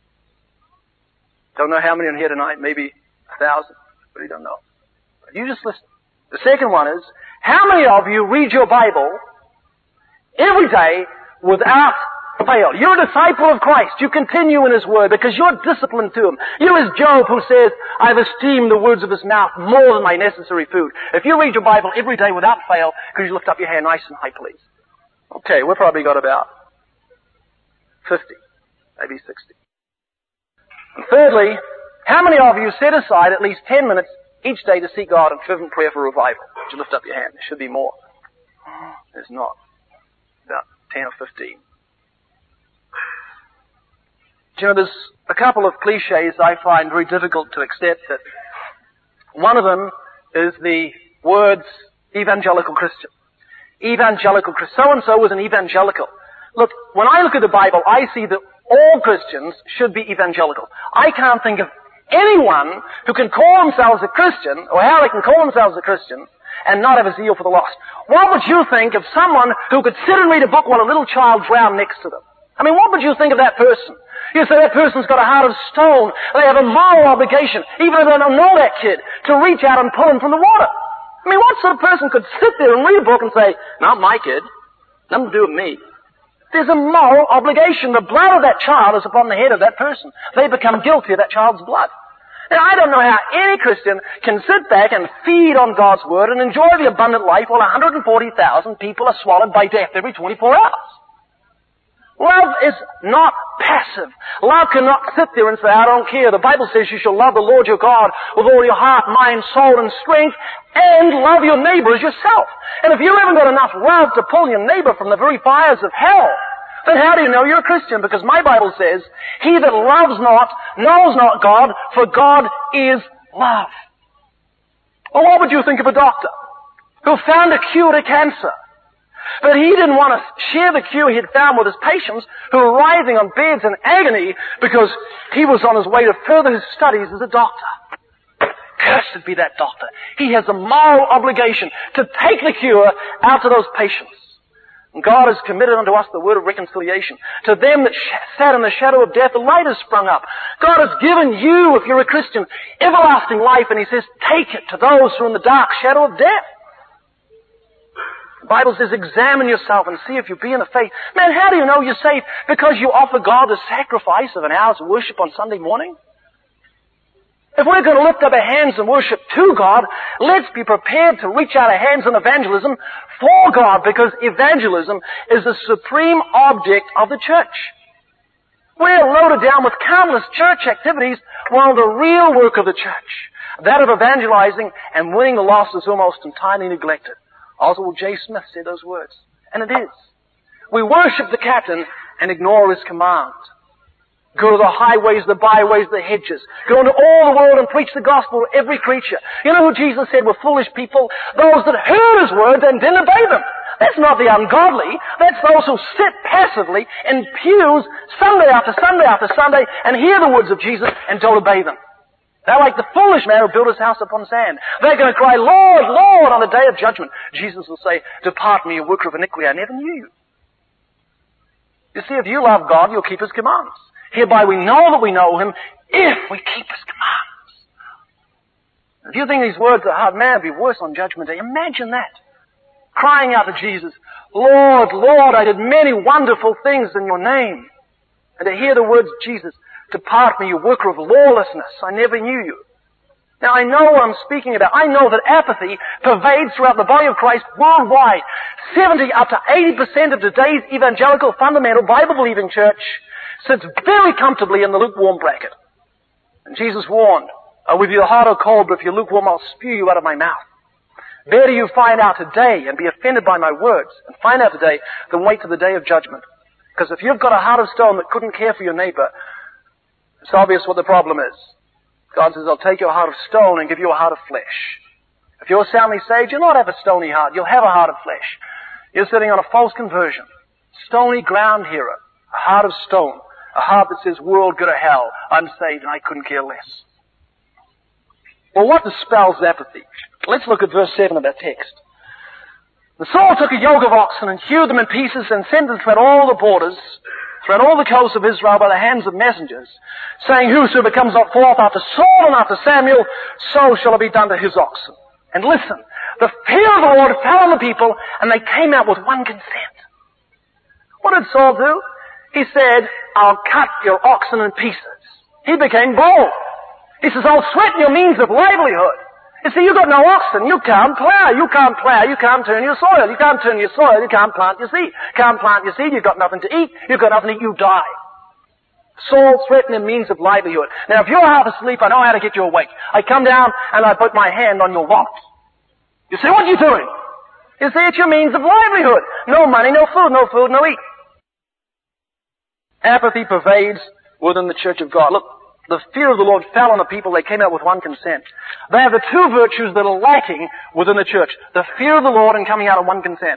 Don't know how many are here tonight. Maybe a thousand. Really don't know. But you just listen. The second one is, how many of you read your Bible every day without fail? You're a disciple of Christ. You continue in His Word because you're disciplined to Him. You're as Job who says, I've esteemed the words of His mouth more than my necessary food. If you read your Bible every day without fail, could you lift up your hand nice and high, please? Okay, we've probably got about fifty, maybe sixty. And thirdly, how many of you set aside at least ten minutes each day to seek God in fervent prayer for revival? Could you lift up your hand? There should be more. There's not. About ten or fifteen. You know, there's a couple of cliches I find very difficult to accept. That one of them is the words evangelical Christian. Evangelical Christian. So-and-so was an evangelical. Look, when I look at the Bible, I see that all Christians should be evangelical. I can't think of anyone who can call themselves a Christian, or how they can call themselves a Christian, and not have a zeal for the lost. What would you think of someone who could sit and read a book while a little child drowned next to them? I mean, what would you think of that person? You say that person's got a heart of stone. They have a moral obligation, even if they don't know that kid, to reach out and pull him from the water. I mean, what sort of person could sit there and read a book and say, not my kid, nothing to do with me? There's a moral obligation. The blood of that child is upon the head of that person. They become guilty of that child's blood. Now, I don't know how any Christian can sit back and feed on God's Word and enjoy the abundant life while one hundred forty thousand people are swallowed by death every twenty-four hours. Love is not passive. Love cannot sit there and say, I don't care. The Bible says you shall love the Lord your God with all your heart, mind, soul, and strength, and love your neighbor as yourself. And if you haven't got enough love to pull your neighbor from the very fires of hell, then how do you know you're a Christian? Because my Bible says, he that loves not knows not God, for God is love. Well, what would you think of a doctor who found a cure to cancer? But he didn't want to share the cure he had found with his patients who were writhing on beds in agony because he was on his way to further his studies as a doctor. Cursed be that doctor. He has a moral obligation to take the cure out to those patients. And God has committed unto us the word of reconciliation. To them that sat in the shadow of death, the light has sprung up. God has given you, if you're a Christian, everlasting life, and He says, take it to those who are in the dark shadow of death. The Bible says, examine yourself and see if you be in the faith. Man, how do you know you're saved? Because you offer God the sacrifice of an hour's worship on Sunday morning? If we're going to lift up our hands and worship to God, let's be prepared to reach out our hands in evangelism for God, because evangelism is the supreme object of the church. We're loaded down with countless church activities while the real work of the church, that of evangelizing and winning the lost, is almost entirely neglected. Oswald J. Smith said those words. And it is. We worship the captain and ignore his command. Go to the highways, the byways, the hedges. Go into all the world and preach the gospel to every creature. You know who Jesus said were foolish people? Those that heard His words and didn't obey them. That's not the ungodly. That's those who sit passively in pews Sunday after Sunday after Sunday and hear the words of Jesus and don't obey them. They're like the foolish man who built his house upon sand. They're going to cry, Lord, Lord, on the day of judgment. Jesus will say, depart me, you worker of iniquity, I never knew you. You see, if you love God, you'll keep His commands. Hereby we know that we know Him if we keep His commands. If you think these words are hard, man, it'd be worse on Judgment Day. Imagine that. Crying out to Jesus, Lord, Lord, I did many wonderful things in your name. And to hear the words of Jesus, depart me, you worker of lawlessness, I never knew you. Now I know what I'm speaking about. I know that apathy pervades throughout the body of Christ worldwide. seventy up to eighty percent of today's evangelical, fundamental, Bible-believing church sits very comfortably in the lukewarm bracket. And Jesus warned, oh, with you hot or cold, but if you're lukewarm, I'll spew you out of my mouth. Better you find out today and be offended by my words, and find out today, than wait till the day of judgment. Because if you've got a heart of stone that couldn't care for your neighbor, it's obvious what the problem is. God says, I'll take your heart of stone and give you a heart of flesh. If you're soundly saved, you'll not have a stony heart. You'll have a heart of flesh. You're sitting on a false conversion. Stony ground hearer. A heart of stone. A heart that says, world, go to hell. I'm saved and I couldn't care less. Well, what dispels apathy? Let's look at verse seven of that text. The Saul took a yoke of oxen and hewed them in pieces and sent them throughout all the borders, throughout all the coasts of Israel by the hands of messengers, saying, whosoever comes not forth after Saul and after Samuel, so shall it be done to his oxen. And listen, the fear of the Lord fell on the people, and they came out with one consent. What did Saul do? He said, I'll cut your oxen in pieces. He became bold. He says, I'll threaten your means of livelihood. You see, you've got no oxen. You can't plow. You can't plow. You can't turn your soil. You can't turn your soil. You can't plant your seed. Can't plant your seed. You've got nothing to eat. You've got nothing to eat. You die. Saul threatened the means of livelihood. Now, if you're half asleep, I know how to get you awake. I come down and I put my hand on your wallet. You say, what are you doing? You say, it's your means of livelihood. No money, no food, no food, no eat. Apathy pervades within the church of God. Look, the fear of the Lord fell on the people. They came out with one consent. They have the two virtues that are lacking within the church. The fear of the Lord and coming out of one consent.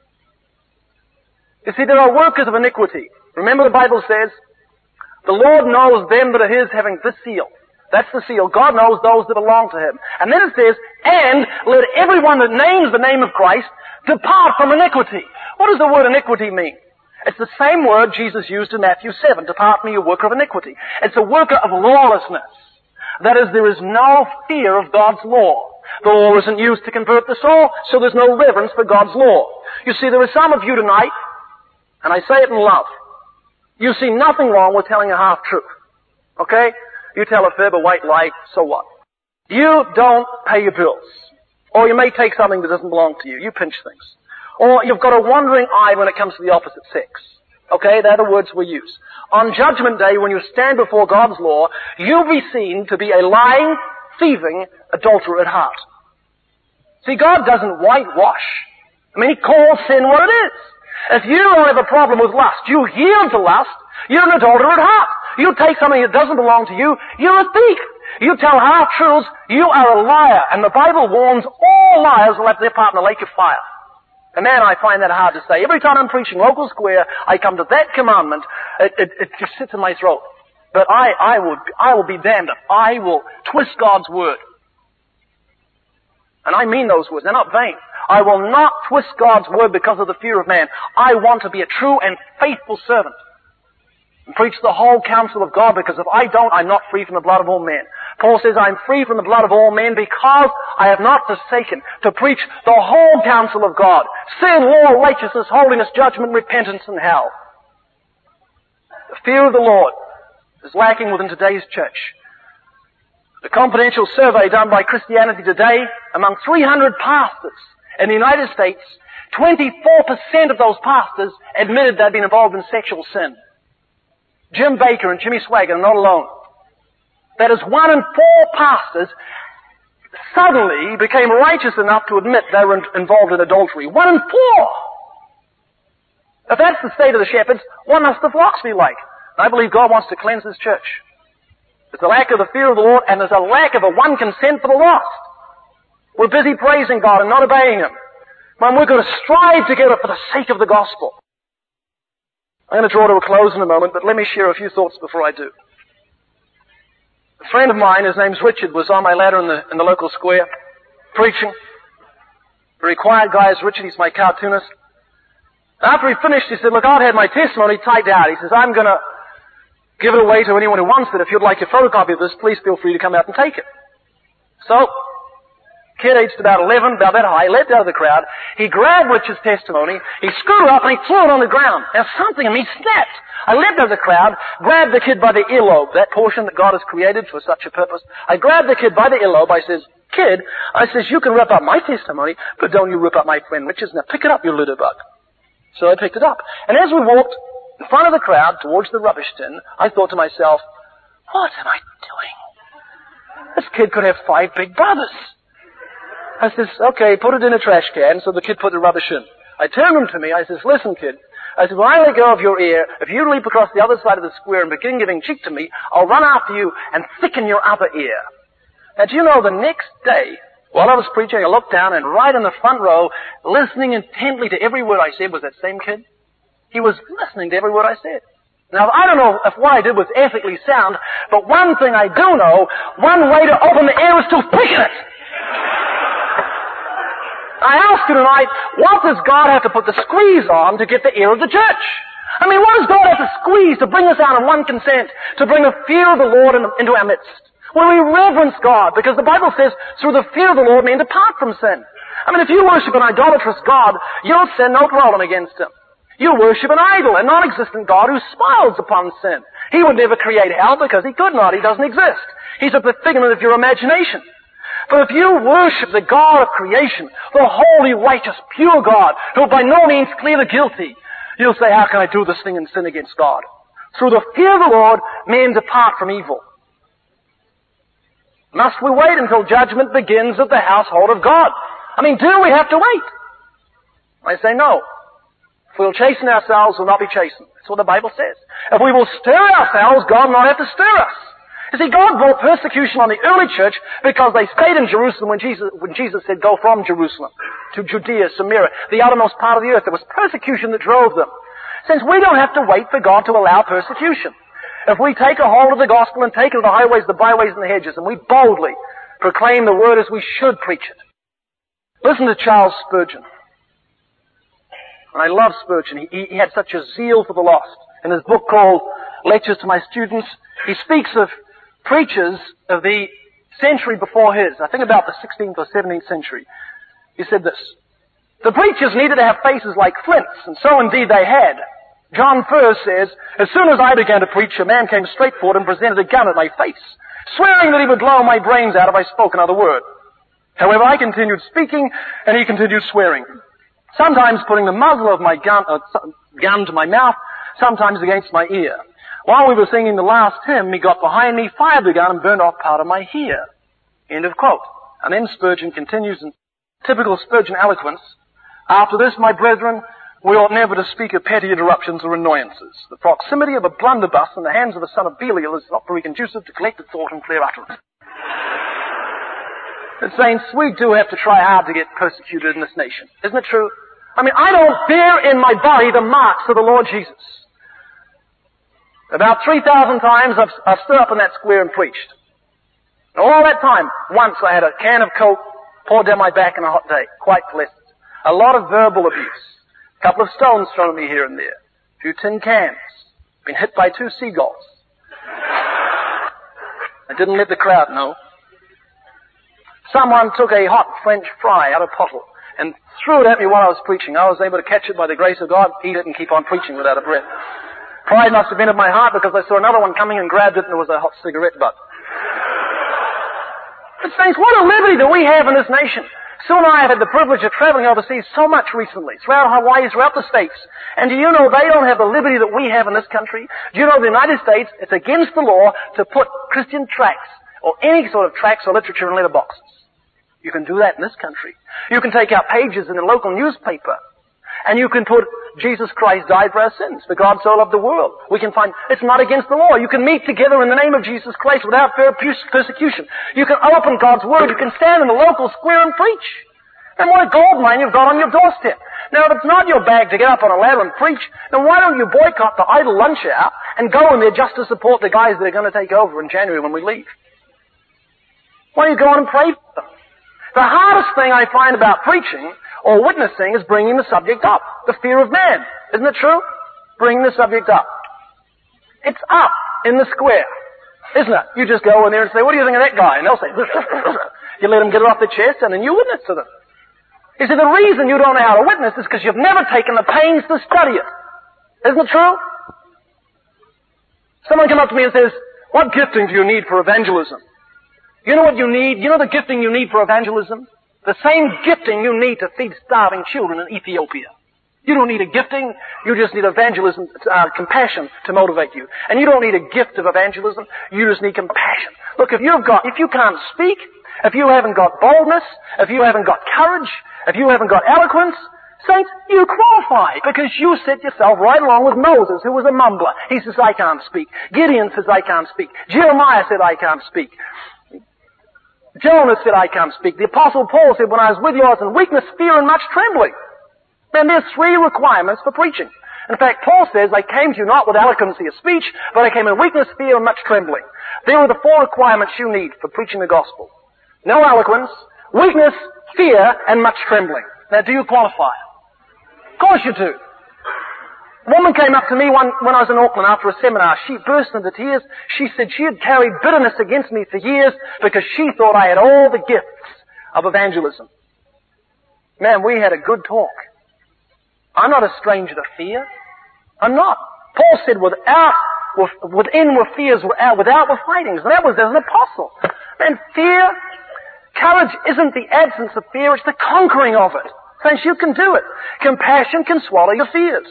You see, there are workers of iniquity. Remember the Bible says, the Lord knows them that are His, having this seal, That's the seal. God knows those that belong to Him. And then it says, and let everyone that names the name of Christ depart from iniquity. What does the word iniquity mean? It's the same word Jesus used in Matthew seven. Depart from me, you worker of iniquity. It's a worker of lawlessness. That is, there is no fear of God's law. The law isn't used to convert the soul, so there's no reverence for God's law. You see, there are some of you tonight, and I say it in love, you see nothing wrong with telling a half-truth. Okay? You tell a fib, a white lie, so what? You don't pay your bills. Or you may take something that doesn't belong to you. You pinch things. Or you've got a wandering eye when it comes to the opposite sex. Okay? They're the words we use. On Judgment Day, when you stand before God's law, you'll be seen to be a lying, thieving adulterer at heart. See, God doesn't whitewash. I mean, He calls sin what it is. If you don't have a problem with lust, you yield to lust, you're an adulterer at heart. You take something that doesn't belong to you, you're a thief. You tell half-truths, you are a liar. And the Bible warns all liars will have their part in the lake of fire. And man, I find that hard to say. Every time I'm preaching local square, I come to that commandment, it, it, it just sits in my throat. But I, I will, I will be damned if I will twist God's word. And I mean those words. They're not vain. I will not twist God's word because of the fear of man. I want to be a true and faithful servant. And preach the whole counsel of God, because if I don't, I'm not free from the blood of all men. Paul says, I'm free from the blood of all men because I have not forsaken to preach the whole counsel of God. Sin, law, righteousness, holiness, judgment, repentance, and hell. The fear of the Lord is lacking within today's church. The confidential survey done by Christianity Today among three hundred pastors in the United States, twenty-four percent of those pastors admitted they'd been involved in sexual sin. Jim Baker and Jimmy Swaggart are not alone. That is, one in four pastors suddenly became righteous enough to admit they were involved in adultery. One in four! If that's the state of the shepherds, what must the flocks be like? And I believe God wants to cleanse His church. There's a lack of the fear of the Lord, and there's a lack of a one consent for the lost. We're busy praising God and not obeying Him. Man, we're going to strive together for the sake of the gospel. I'm going to draw to a close in a moment, but let me share a few thoughts before I do. A friend of mine, his name's Richard, was on my ladder in the, in the local square, preaching. Very quiet guy is Richard, he's my cartoonist. After he finished, he said, look, I've had my testimony typed out. He says, I'm going to give it away to anyone who wants it. If you'd like a photocopy of this, please feel free to come out and take it. So, kid aged about eleven, about that high, leapt out of the crowd. He grabbed Richard's testimony, he screwed it up, and he threw it on the ground. Now something in me snapped. I leapt out of the crowd, grabbed the kid by the earlobe, that portion that God has created for such a purpose. I grabbed the kid by the earlobe. I says, kid, I says, you can rip up my testimony, but don't you rip up my friend Richard's. Now pick it up, you litter bug. So I picked it up. And as we walked in front of the crowd towards the rubbish tin, I thought to myself, what am I doing? This kid could have five big brothers. I says, okay, put it in a trash can. So the kid put the rubbish in. I turned him to me. I says, listen, kid. I said, when I let go of your ear, if you leap across the other side of the square and begin giving cheek to me, I'll run after you and thicken your upper ear. Now, do you know, the next day, while I was preaching, I looked down, and right in the front row, listening intently to every word I said, was that same kid. He was listening to every word I said. Now, I don't know if what I did was ethically sound, but one thing I do know, one way to open the ear is to thicken it. I ask you tonight, what does God have to put the squeeze on to get the ear of the church? I mean, what does God have to squeeze to bring us out in one consent, to bring the fear of the Lord into our midst? When we reverence God, because the Bible says, through the fear of the Lord men depart from sin. I mean, if you worship an idolatrous God, you'll sin no problem against Him. You worship an idol, a non-existent God who smiles upon sin. He would never create hell because He could not. He doesn't exist. He's a figment of your imagination. But if you worship the God of creation, the holy, righteous, pure God, who will by no means clear the guilty, you'll say, how can I do this thing and sin against God? Through the fear of the Lord, men depart from evil. Must we wait until judgment begins at the household of God? I mean, do we have to wait? I say no. If we'll chasten ourselves, we'll not be chastened. That's what the Bible says. If we will stir ourselves, God will not have to stir us. You see, God brought persecution on the early church because they stayed in Jerusalem when Jesus, when Jesus said, go from Jerusalem to Judea, Samaria, the outermost part of the earth. There was persecution that drove them. Since we don't have to wait for God to allow persecution. if we take a hold of the gospel and take it to the highways, the byways, and the hedges, and we boldly proclaim the word as we should preach it. Listen to Charles Spurgeon. And I love Spurgeon. He, he had such a zeal for the lost. In his book called Lectures to My Students, he speaks of preachers of the century before his, I think about the sixteenth or seventeenth century. He said this: the preachers needed to have faces like flints, and so indeed they had. John Furse says, as soon as I began to preach, a man came straight forward and presented a gun at my face, swearing that he would blow my brains out if I spoke another word. However, I continued speaking, and he continued swearing, sometimes putting the muzzle of my gun, uh, gun to my mouth, sometimes against my ear. While we were singing the last hymn, he got behind me, fired the gun, and burned off part of my ear. End of quote. And then Spurgeon continues in typical Spurgeon eloquence, after this, my brethren, we ought never to speak of petty interruptions or annoyances. The proximity of a blunderbuss in the hands of a son of Belial is not very conducive to collected thought and clear utterance. And saints, we do have to try hard to get persecuted in this nation. Isn't it true? I mean, I don't bear in my body the marks of the Lord Jesus. About three thousand times I've, I've stood up in that square and preached. And all that time, once I had a can of Coke poured down my back on a hot day. Quite pleasant. A lot of verbal abuse. A couple of stones thrown at me here and there. A few tin cans. Been hit by two seagulls. I didn't let the crowd know. Someone took a hot French fry out of a pottle and threw it at me while I was preaching. I was able to catch it by the grace of God, eat it, and keep on preaching without a breath. Pride must have been in my heart because I saw another one coming and grabbed it, and it was a hot cigarette butt. But saints, what a liberty that we have in this nation. Sue and I have had the privilege of traveling overseas so much recently, throughout Hawaii, throughout the States. And do you know they don't have the liberty that we have in this country? Do you know the United States, it's against the law to put Christian tracts, or any sort of tracts or literature in letterboxes. You can do that in this country. You can take out pages in the local newspaper, and you can put, Jesus Christ died for our sins, for God so loved the world. We can find, it's not against the law. You can meet together in the name of Jesus Christ without fear of persecution. You can open God's Word. You can stand in the local square and preach. And what a gold mine you've got on your doorstep. Now, if it's not your bag to get up on a ladder and preach, then why don't you boycott the idle lunch hour and go in there just to support the guys that are going to take over in January when we leave? Why don't you go on and pray for them? The hardest thing I find about preaching or witnessing is bringing the subject up. The fear of man. Isn't it true? Bringing the subject up. It's up in the square. Isn't it? You just go in there and say, what do you think of that guy? And they'll say, you let them get it off their chest and then you witness to them. You see, the reason you don't know how to witness is because you've never taken the pains to study it. Isn't it true? Someone come up to me and says, what gifting do you need for evangelism? You know what you need? You know the gifting you need for evangelism? The same gifting you need to feed starving children in Ethiopia. You don't need a gifting. You just need evangelism, uh, compassion to motivate you. And you don't need a gift of evangelism. You just need compassion. Look, if you've got, if you can't speak, if you haven't got boldness, if you haven't got courage, if you haven't got eloquence, saints, you qualify because you set yourself right along with Moses, who was a mumbler. He says, I can't speak. Gideon says, I can't speak. Jeremiah said, I can't speak. Jonah said, I can't speak. The Apostle Paul said, when I was with you, I was in weakness, fear, and much trembling. Then there's three requirements for preaching. In fact, Paul says, I came to you not with eloquency of speech, but I came in weakness, fear, and much trembling. There are the four requirements you need for preaching the gospel. No eloquence, weakness, fear, and much trembling. Now, do you qualify? Of course you do. A woman came up to me one, when I was in Auckland after a seminar. She burst into tears. She said she had carried bitterness against me for years because she thought I had all the gifts of evangelism. Man, we had a good talk. I'm not a stranger to fear. I'm not. Paul said, without, within were fears, without, without were fightings. And that was as an apostle. Man, fear, courage isn't the absence of fear, it's the conquering of it. Friends, you can do it. Compassion can swallow your fears.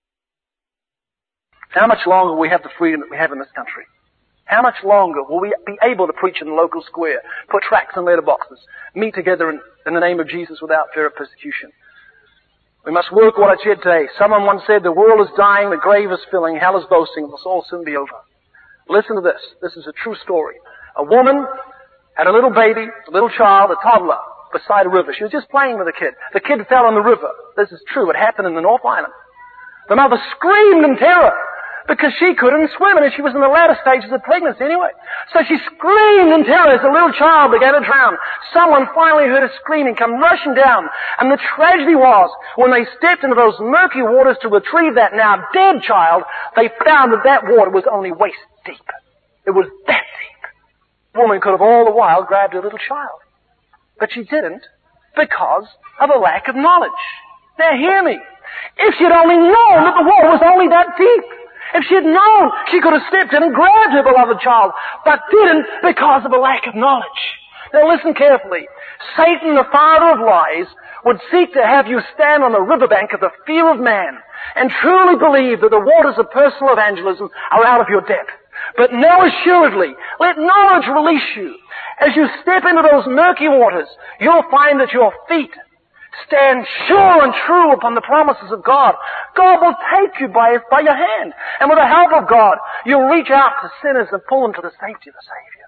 How much longer will we have the freedom that we have in this country? How much longer will we be able to preach in the local square, put tracts in letterboxes, meet together in, in the name of Jesus without fear of persecution? We must work what I said today. Someone once said, the world is dying, the grave is filling, hell is boasting, it must all soon be over. Listen to this. This is a true story. A woman had a little baby, a little child, a toddler, beside a river. She was just playing with the kid. The kid fell in the river. This is true. It happened in the North Island. The mother screamed in terror. because she couldn't swim, and she was in the latter stages of pregnancy anyway. So she screamed in terror as the little child began to drown. Someone finally heard her screaming, come rushing down, and the tragedy was, when they stepped into those murky waters to retrieve that now dead child, they found that that water was only waist deep. It was that deep. The woman could have all the while grabbed her little child. But she didn't, because of a lack of knowledge. Now hear me. If she had only known that the water was only that deep, if she had known, she could have stepped in and grabbed her beloved child, but didn't because of a lack of knowledge. Now listen carefully. Satan, the father of lies, would seek to have you stand on the riverbank of the fear of man and truly believe that the waters of personal evangelism are out of your depth. But know assuredly, let knowledge release you. As you step into those murky waters, you'll find that your feet stand sure and true upon the promises of God. God will take you by, by your hand. And with the help of God, you'll reach out to sinners and pull them to the safety of the Savior.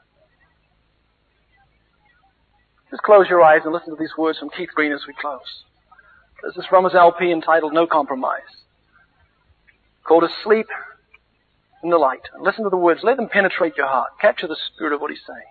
Just close your eyes and listen to these words from Keith Green as we close. This is from his L P entitled No Compromise, called Asleep in the Light. And listen to the words. Let them penetrate your heart. Capture the spirit of what he's saying.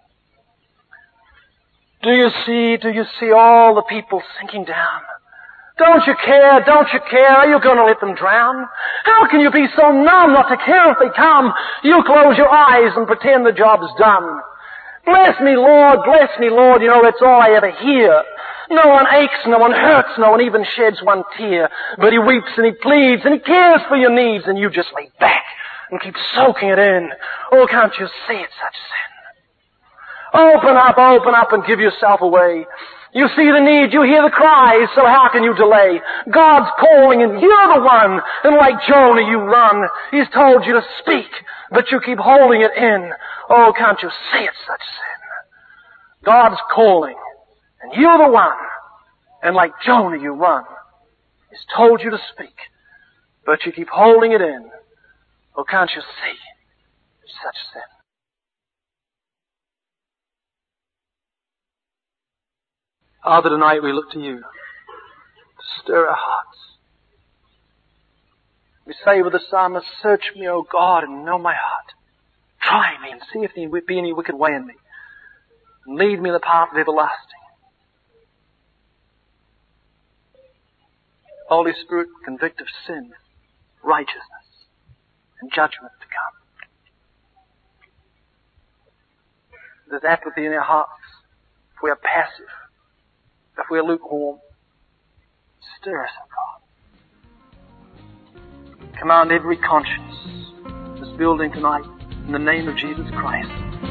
Do you see, do you see all the people sinking down? Don't you care, don't you care? Are you going to let them drown? How can you be so numb not to care if they come? You close your eyes and pretend the job's done. Bless me, Lord, bless me, Lord. You know, that's all I ever hear. No one aches, no one hurts, no one even sheds one tear. But he weeps and he pleads and he cares for your needs, and you just lay back and keep soaking it in. Oh, can't you see it's such sin? Open up, open up and give yourself away. You see the need, you hear the cries, so how can you delay? God's calling and you're the one, and like Jonah you run. He's told you to speak, but you keep holding it in. Oh, can't you see it's such sin? God's calling, and you're the one, and like Jonah you run. He's told you to speak, but you keep holding it in. Oh, can't you see it's such sin? Father, tonight we look to you to stir our hearts. We say with the psalmist, search me, O God, and know my heart. Try me and see if there be any wicked way in me, and lead me in the path of everlasting. Holy Spirit, convict of sin, righteousness, and judgment to come. There's apathy in our hearts if we are passive. If we are lukewarm, stir us, O God. Command every conscience in this building tonight in the name of Jesus Christ.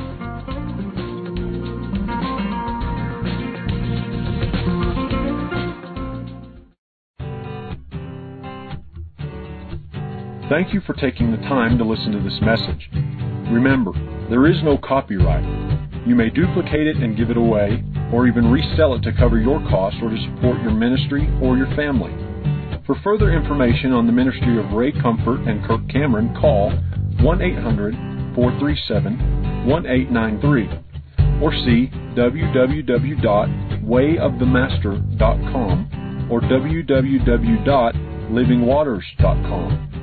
Thank you for taking the time to listen to this message. Remember, there is no copyright. You may duplicate it and give it away, or even resell it to cover your costs or to support your ministry or your family. For further information on the ministry of Ray Comfort and Kirk Cameron, call one eight hundred, four three seven, one eight nine three or see w w w dot way of the master dot com or w w w dot living waters dot com.